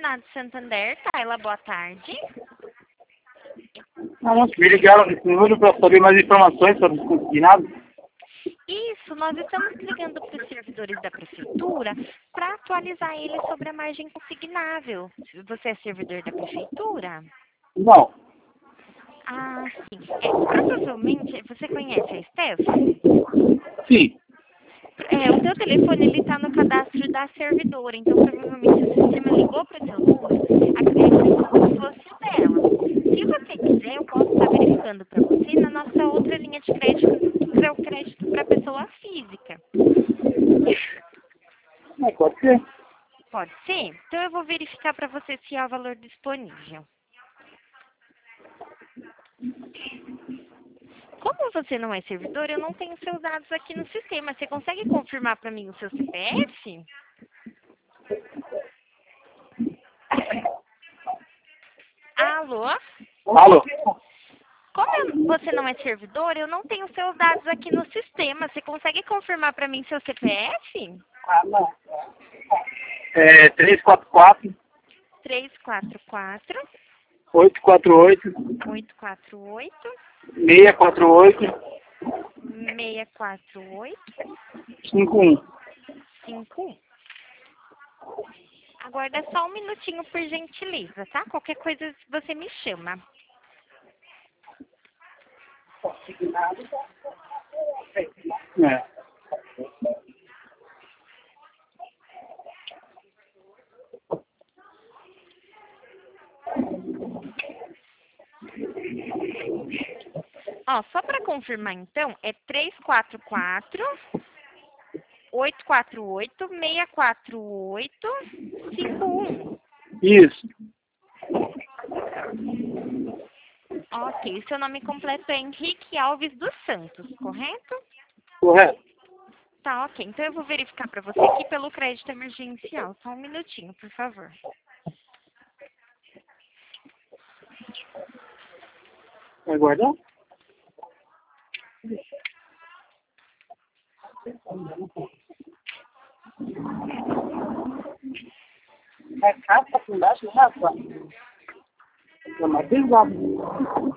Senado Santander, Tayla, boa tarde. Me ligaram nesse número para saber mais informações sobre os consignados. Isso, nós estamos ligando para os servidores da prefeitura para atualizar eles sobre a margem consignável. Você é servidor da prefeitura? Não. Ah, sim. Provavelmente, você conhece a Steph? Sim. O seu telefone ele está no cadastro da servidora, então provavelmente o sistema ligou para o seu número, acredito como se fosse o dela. Se você quiser, eu posso estar verificando para você na nossa outra linha de crédito, que é o crédito para pessoa física. Pode ser. Pode ser? Então eu vou verificar para você se há valor disponível. Como você não é servidor, eu não tenho seus dados aqui no sistema. Você consegue confirmar para mim o seu CPF? Alô? Alô? Como você não é servidor, eu não tenho seus dados aqui no sistema. Você consegue confirmar para mim seu CPF? É 344 344 848 848 648 648 51. 51. Aguarda só um minutinho, por gentileza, tá? Qualquer coisa você me chama. É. Ó, só para confirmar então, é 344 848 648 51. Isso. Ok, seu nome completo é Henrique Alves dos Santos, correto? Correto. Tá, ok. Então eu vou verificar para você aqui pelo crédito emergencial. Só um minutinho, por favor. Vai guardar? É capa embaixo, Rafa? É mais pesado.